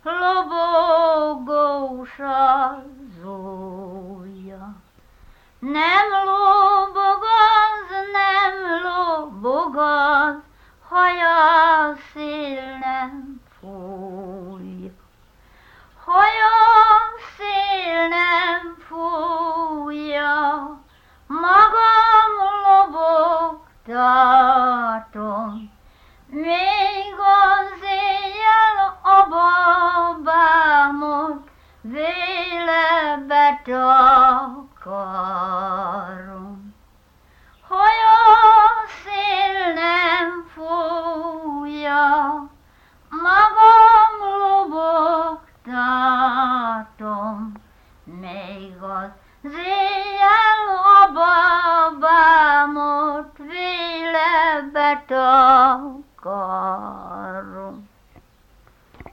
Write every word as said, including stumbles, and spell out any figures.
lobogós az ujja. Nem lobog az, nem lobog az, haja szél nem fújja. Haja szél nem fújja, magam lobogtatom, még az éjjel a babámot vélebe takarom. Haja szél nem fújja, magam lobogtatom, még az éjjel a babámot vélebe takarom.